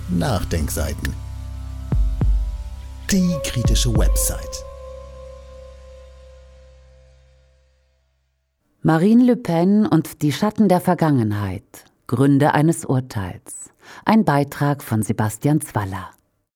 Nachdenkseiten. Die kritische Website. Marine Le Pen und die Schatten der Vergangenheit. Gründe eines Urteils. Ein Beitrag von Sebastian Zwaller.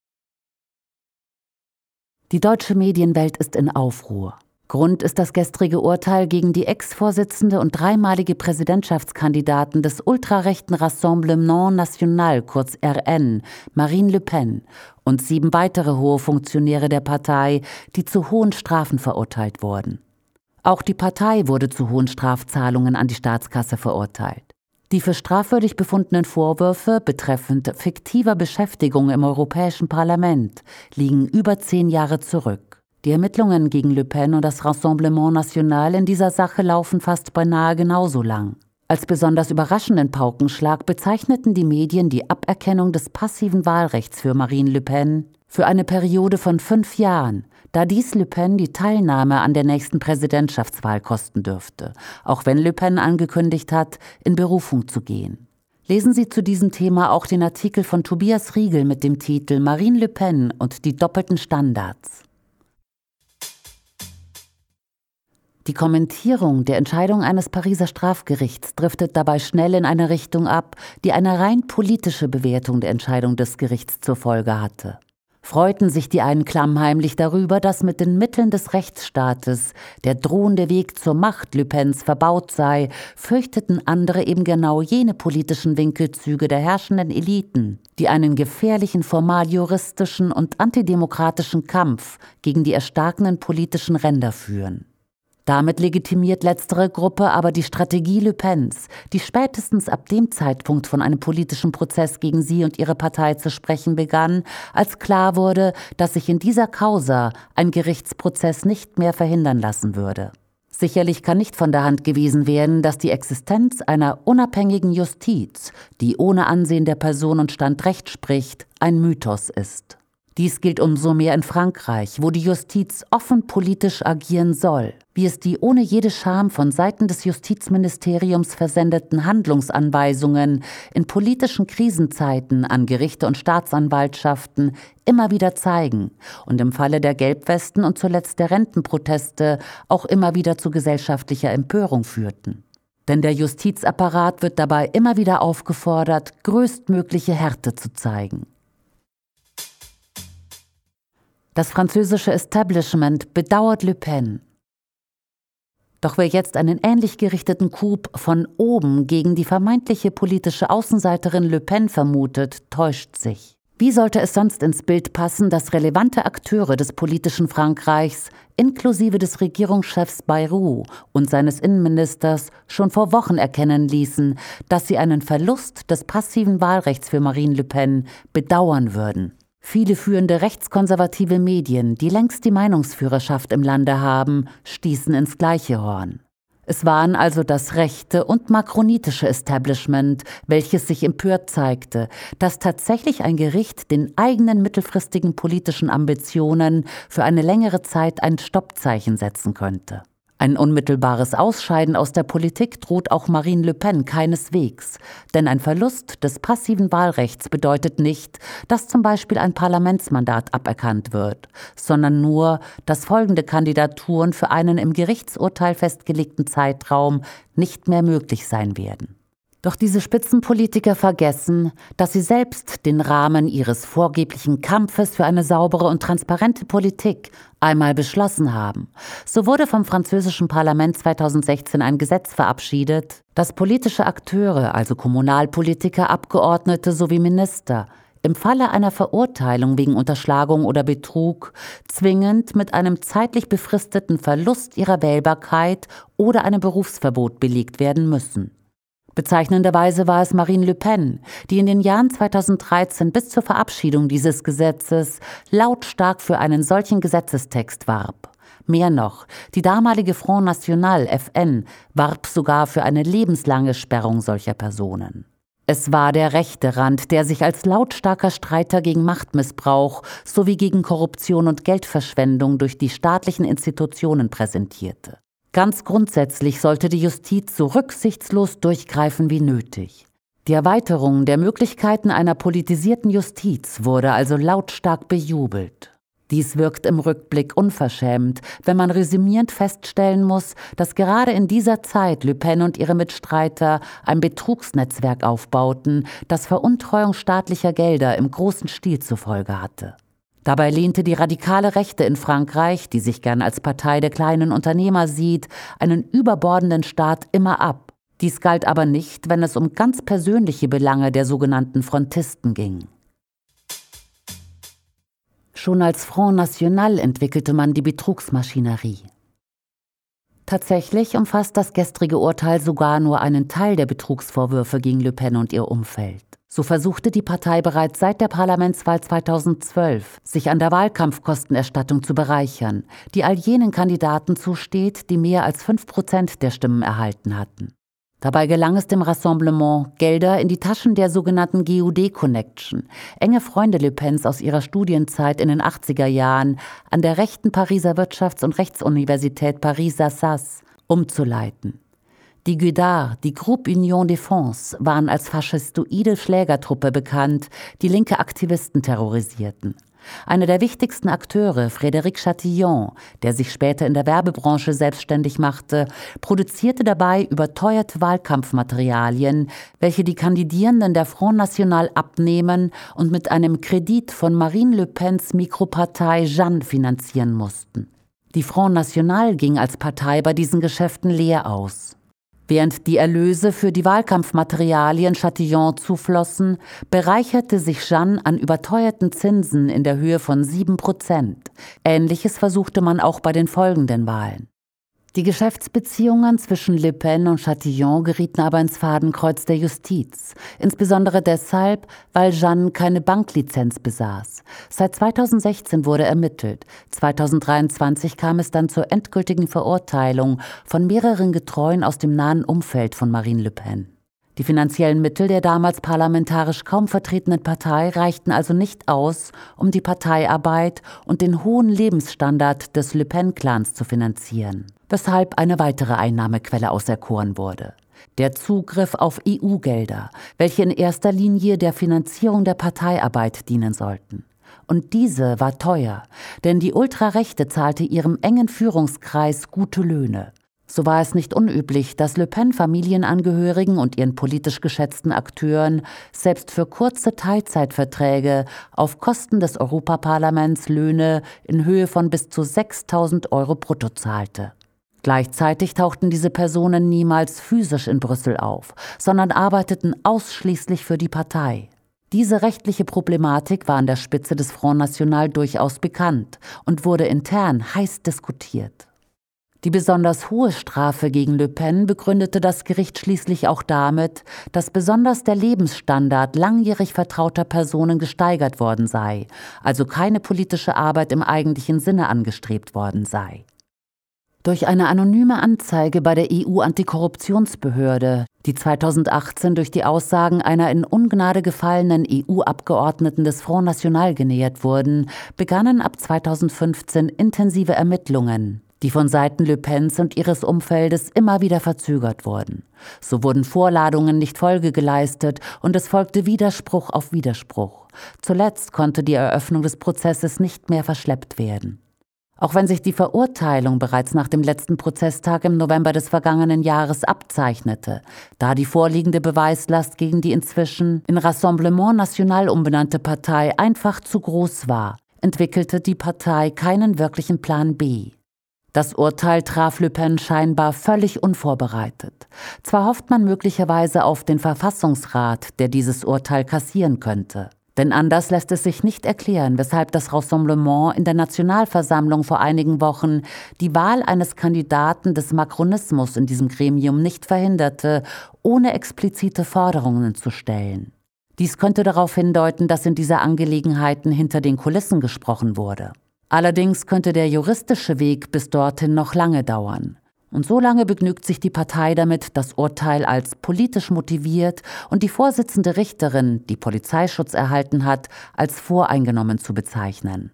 Die deutsche Medienwelt ist in Aufruhr. Grund ist das gestrige Urteil gegen die Ex-Vorsitzende und dreimalige Präsidentschaftskandidatin des ultrarechten Rassemblement National, kurz RN, Marine Le Pen, und 7 weitere hohe Funktionäre der Partei, die zu hohen Strafen verurteilt wurden. Auch die Partei wurde zu hohen Strafzahlungen an die Staatskasse verurteilt. Die für strafwürdig befundenen Vorwürfe betreffend fiktiver Beschäftigung im Europäischen Parlament liegen über 10 Jahre zurück. Die Ermittlungen gegen Le Pen und das Rassemblement National in dieser Sache laufen fast beinahe genauso lang. Als besonders überraschenden Paukenschlag bezeichneten die Medien die Aberkennung des passiven Wahlrechts für Marine Le Pen für eine Periode von 5 Jahren, da dies Le Pen die Teilnahme an der nächsten Präsidentschaftswahl kosten dürfte, auch wenn Le Pen angekündigt hat, in Berufung zu gehen. Lesen Sie zu diesem Thema auch den Artikel von Tobias Riegel mit dem Titel Marine Le Pen und die doppelten Standards. Die Kommentierung der Entscheidung eines Pariser Strafgerichts driftet dabei schnell in eine Richtung ab, die eine rein politische Bewertung der Entscheidung des Gerichts zur Folge hatte. Freuten sich die einen klammheimlich darüber, dass mit den Mitteln des Rechtsstaates der drohende Weg zur Macht Le Pens verbaut sei, fürchteten andere eben genau jene politischen Winkelzüge der herrschenden Eliten, die einen gefährlichen formaljuristischen und antidemokratischen Kampf gegen die erstarkenden politischen Ränder führen. Damit legitimiert letztere Gruppe aber die Strategie Le Pens, die spätestens ab dem Zeitpunkt von einem politischen Prozess gegen sie und ihre Partei zu sprechen begann, als klar wurde, dass sich in dieser Causa ein Gerichtsprozess nicht mehr verhindern lassen würde. Sicherlich kann nicht von der Hand gewiesen werden, dass die Existenz einer unabhängigen Justiz, die ohne Ansehen der Person und Stand Recht spricht, ein Mythos ist. Dies gilt umso mehr in Frankreich, wo die Justiz offen politisch agieren soll, wie es die ohne jede Scham von Seiten des Justizministeriums versendeten Handlungsanweisungen in politischen Krisenzeiten an Gerichte und Staatsanwaltschaften immer wieder zeigen und im Falle der Gelbwesten und zuletzt der Rentenproteste auch immer wieder zu gesellschaftlicher Empörung führten. Denn der Justizapparat wird dabei immer wieder aufgefordert, größtmögliche Härte zu zeigen. Das französische Establishment bedauert Le Pen. Doch wer jetzt einen ähnlich gerichteten Coup von oben gegen die vermeintliche politische Außenseiterin Le Pen vermutet, täuscht sich. Wie sollte es sonst ins Bild passen, dass relevante Akteure des politischen Frankreichs, inklusive des Regierungschefs Bayrou und seines Innenministers, schon vor Wochen erkennen ließen, dass sie einen Verlust des passiven Wahlrechts für Marine Le Pen bedauern würden? Viele führende rechtskonservative Medien, die längst die Meinungsführerschaft im Lande haben, stießen ins gleiche Horn. Es waren also das rechte und makronitische Establishment, welches sich empört zeigte, dass tatsächlich ein Gericht den eigenen mittelfristigen politischen Ambitionen für eine längere Zeit ein Stoppzeichen setzen könnte. Ein unmittelbares Ausscheiden aus der Politik droht auch Marine Le Pen keineswegs, denn ein Verlust des passiven Wahlrechts bedeutet nicht, dass zum Beispiel ein Parlamentsmandat aberkannt wird, sondern nur, dass folgende Kandidaturen für einen im Gerichtsurteil festgelegten Zeitraum nicht mehr möglich sein werden. Doch diese Spitzenpolitiker vergessen, dass sie selbst den Rahmen ihres vorgeblichen Kampfes für eine saubere und transparente Politik einmal beschlossen haben. So wurde vom französischen Parlament 2016 ein Gesetz verabschiedet, das politische Akteure, also Kommunalpolitiker, Abgeordnete sowie Minister, im Falle einer Verurteilung wegen Unterschlagung oder Betrug zwingend mit einem zeitlich befristeten Verlust ihrer Wählbarkeit oder einem Berufsverbot belegt werden müssen. Bezeichnenderweise war es Marine Le Pen, die in den Jahren 2013 bis zur Verabschiedung dieses Gesetzes lautstark für einen solchen Gesetzestext warb. Mehr noch, die damalige Front National (FN) warb sogar für eine lebenslange Sperrung solcher Personen. Es war der rechte Rand, der sich als lautstarker Streiter gegen Machtmissbrauch sowie gegen Korruption und Geldverschwendung durch die staatlichen Institutionen präsentierte. Ganz grundsätzlich sollte die Justiz so rücksichtslos durchgreifen wie nötig. Die Erweiterung der Möglichkeiten einer politisierten Justiz wurde also lautstark bejubelt. Dies wirkt im Rückblick unverschämt, wenn man resümierend feststellen muss, dass gerade in dieser Zeit Le Pen und ihre Mitstreiter ein Betrugsnetzwerk aufbauten, das Veruntreuung staatlicher Gelder im großen Stil zur Folge hatte. Dabei lehnte die radikale Rechte in Frankreich, die sich gern als Partei der kleinen Unternehmer sieht, einen überbordenden Staat immer ab. Dies galt aber nicht, wenn es um ganz persönliche Belange der sogenannten Frontisten ging. Schon als Front National entwickelte man die Betrugsmaschinerie. Tatsächlich umfasst das gestrige Urteil sogar nur einen Teil der Betrugsvorwürfe gegen Le Pen und ihr Umfeld. So versuchte die Partei bereits seit der Parlamentswahl 2012, sich an der Wahlkampfkostenerstattung zu bereichern, die all jenen Kandidaten zusteht, die mehr als 5% der Stimmen erhalten hatten. Dabei gelang es dem Rassemblement, Gelder in die Taschen der sogenannten GUD-Connection, enge Freunde Le Pens aus ihrer Studienzeit in den 80er Jahren, an der rechten Pariser Wirtschafts- und Rechtsuniversität Paris-Assas umzuleiten. Die Guedards, die Groupe Union Défense, waren als faschistoide Schlägertruppe bekannt, die linke Aktivisten terrorisierten. Einer der wichtigsten Akteure, Frédéric Chatillon, der sich später in der Werbebranche selbstständig machte, produzierte dabei überteuerte Wahlkampfmaterialien, welche die Kandidierenden der Front National abnehmen und mit einem Kredit von Marine Le Pens Mikropartei Jeanne finanzieren mussten. Die Front National ging als Partei bei diesen Geschäften leer aus. Während die Erlöse für die Wahlkampfmaterialien Chatillon zuflossen, bereicherte sich Jeanne an überteuerten Zinsen in der Höhe von 7%. Ähnliches versuchte man auch bei den folgenden Wahlen. Die Geschäftsbeziehungen zwischen Le Pen und Chatillon gerieten aber ins Fadenkreuz der Justiz, insbesondere deshalb, weil Jeanne keine Banklizenz besaß. Seit 2016 wurde ermittelt, 2023 kam es dann zur endgültigen Verurteilung von mehreren Getreuen aus dem nahen Umfeld von Marine Le Pen. Die finanziellen Mittel der damals parlamentarisch kaum vertretenen Partei reichten also nicht aus, um die Parteiarbeit und den hohen Lebensstandard des Le Pen-Clans zu finanzieren, weshalb eine weitere Einnahmequelle auserkoren wurde: der Zugriff auf EU-Gelder, welche in erster Linie der Finanzierung der Parteiarbeit dienen sollten. Und diese war teuer, denn die Ultrarechte zahlte ihrem engen Führungskreis gute Löhne. So war es nicht unüblich, dass Le Pen Familienangehörigen und ihren politisch geschätzten Akteuren selbst für kurze Teilzeitverträge auf Kosten des Europaparlaments Löhne in Höhe von bis zu 6.000 € brutto zahlte. Gleichzeitig tauchten diese Personen niemals physisch in Brüssel auf, sondern arbeiteten ausschließlich für die Partei. Diese rechtliche Problematik war an der Spitze des Front National durchaus bekannt und wurde intern heiß diskutiert. Die besonders hohe Strafe gegen Le Pen begründete das Gericht schließlich auch damit, dass besonders der Lebensstandard langjährig vertrauter Personen gesteigert worden sei, also keine politische Arbeit im eigentlichen Sinne angestrebt worden sei. Durch eine anonyme Anzeige bei der EU-Antikorruptionsbehörde, die 2018 durch die Aussagen einer in Ungnade gefallenen EU-Abgeordneten des Front National genährt wurden, begannen ab 2015 intensive Ermittlungen, die von Seiten Le Pens und ihres Umfeldes immer wieder verzögert wurden. So wurden Vorladungen nicht Folge geleistet und es folgte Widerspruch auf Widerspruch. Zuletzt konnte die Eröffnung des Prozesses nicht mehr verschleppt werden. Auch wenn sich die Verurteilung bereits nach dem letzten Prozesstag im November des vergangenen Jahres abzeichnete, da die vorliegende Beweislast gegen die inzwischen in Rassemblement National umbenannte Partei einfach zu groß war, entwickelte die Partei keinen wirklichen Plan B. Das Urteil traf Le Pen scheinbar völlig unvorbereitet. Zwar hofft man möglicherweise auf den Verfassungsrat, der dieses Urteil kassieren könnte. Denn anders lässt es sich nicht erklären, weshalb das Rassemblement in der Nationalversammlung vor einigen Wochen die Wahl eines Kandidaten des Macronismus in diesem Gremium nicht verhinderte, ohne explizite Forderungen zu stellen. Dies könnte darauf hindeuten, dass in dieser Angelegenheit hinter den Kulissen gesprochen wurde. Allerdings könnte der juristische Weg bis dorthin noch lange dauern. Und so lange begnügt sich die Partei damit, das Urteil als politisch motiviert und die Vorsitzende Richterin, die Polizeischutz erhalten hat, als voreingenommen zu bezeichnen.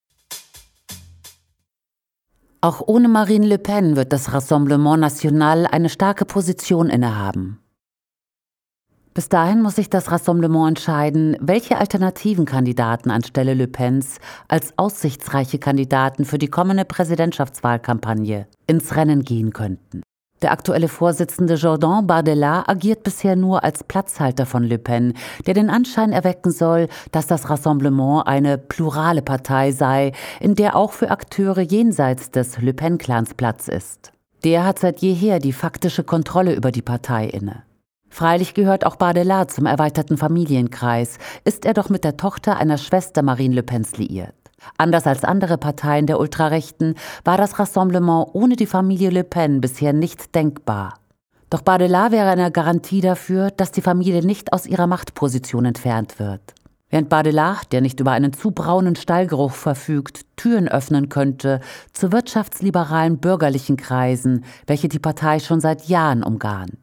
Auch ohne Marine Le Pen wird das Rassemblement National eine starke Position innehaben. Bis dahin muss sich das Rassemblement entscheiden, welche alternativen Kandidaten anstelle Le Pens als aussichtsreiche Kandidaten für die kommende Präsidentschaftswahlkampagne ins Rennen gehen könnten. Der aktuelle Vorsitzende Jordan Bardella agiert bisher nur als Platzhalter von Le Pen, der den Anschein erwecken soll, dass das Rassemblement eine plurale Partei sei, in der auch für Akteure jenseits des Le Pen-Clans Platz ist. Der hat seit jeher die faktische Kontrolle über die Partei inne. Freilich gehört auch Bardella zum erweiterten Familienkreis, ist er doch mit der Tochter einer Schwester Marine Le Pens liiert. Anders als andere Parteien der Ultrarechten war das Rassemblement ohne die Familie Le Pen bisher nicht denkbar. Doch Bardella wäre eine Garantie dafür, dass die Familie nicht aus ihrer Machtposition entfernt wird. Während Bardella, der nicht über einen zu braunen Stallgeruch verfügt, Türen öffnen könnte zu wirtschaftsliberalen bürgerlichen Kreisen, welche die Partei schon seit Jahren umgarnt.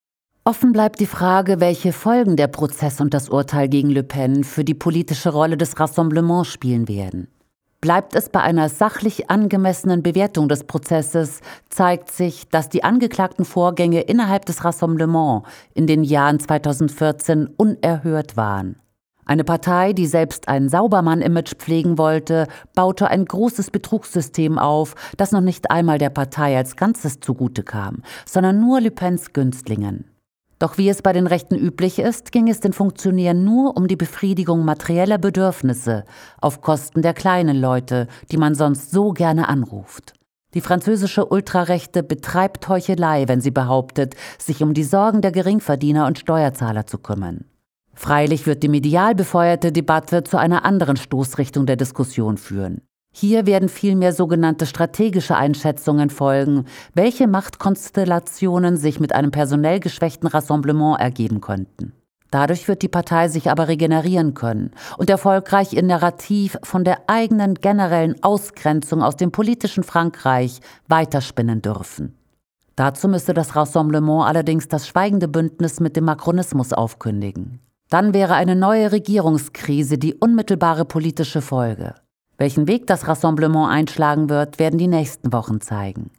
Offen bleibt die Frage, welche Folgen der Prozess und das Urteil gegen Le Pen für die politische Rolle des Rassemblements spielen werden. Bleibt es bei einer sachlich angemessenen Bewertung des Prozesses, zeigt sich, dass die angeklagten Vorgänge innerhalb des Rassemblements in den Jahren 2014 unerhört waren. Eine Partei, die selbst ein Saubermann-Image pflegen wollte, baute ein großes Betrugssystem auf, das noch nicht einmal der Partei als Ganzes zugute kam, sondern nur Le Pens Günstlingen. Doch wie es bei den Rechten üblich ist, ging es den Funktionären nur um die Befriedigung materieller Bedürfnisse auf Kosten der kleinen Leute, die man sonst so gerne anruft. Die französische Ultrarechte betreibt Heuchelei, wenn sie behauptet, sich um die Sorgen der Geringverdiener und Steuerzahler zu kümmern. Freilich wird die medial befeuerte Debatte zu einer anderen Stoßrichtung der Diskussion führen. Hier werden vielmehr sogenannte strategische Einschätzungen folgen, welche Machtkonstellationen sich mit einem personell geschwächten Rassemblement ergeben könnten. Dadurch wird die Partei sich aber regenerieren können und erfolgreich ihr Narrativ von der eigenen generellen Ausgrenzung aus dem politischen Frankreich weiterspinnen dürfen. Dazu müsste das Rassemblement allerdings das schweigende Bündnis mit dem Macronismus aufkündigen. Dann wäre eine neue Regierungskrise die unmittelbare politische Folge. Welchen Weg das Rassemblement einschlagen wird, werden die nächsten Wochen zeigen.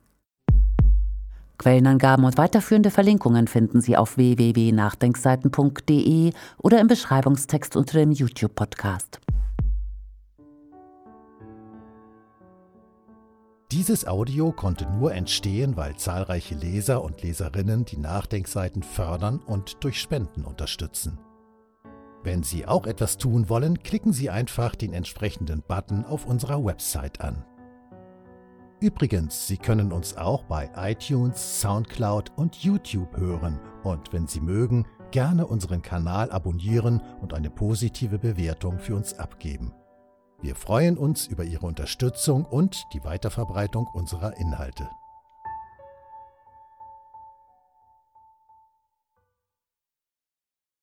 Quellenangaben und weiterführende Verlinkungen finden Sie auf www.nachdenkseiten.de oder im Beschreibungstext unter dem YouTube-Podcast. Dieses Audio konnte nur entstehen, weil zahlreiche Leser und Leserinnen die Nachdenkseiten fördern und durch Spenden unterstützen. Wenn Sie auch etwas tun wollen, klicken Sie einfach den entsprechenden Button auf unserer Website an. Übrigens, Sie können uns auch bei iTunes, Soundcloud und YouTube hören und wenn Sie mögen, gerne unseren Kanal abonnieren und eine positive Bewertung für uns abgeben. Wir freuen uns über Ihre Unterstützung und die Weiterverbreitung unserer Inhalte.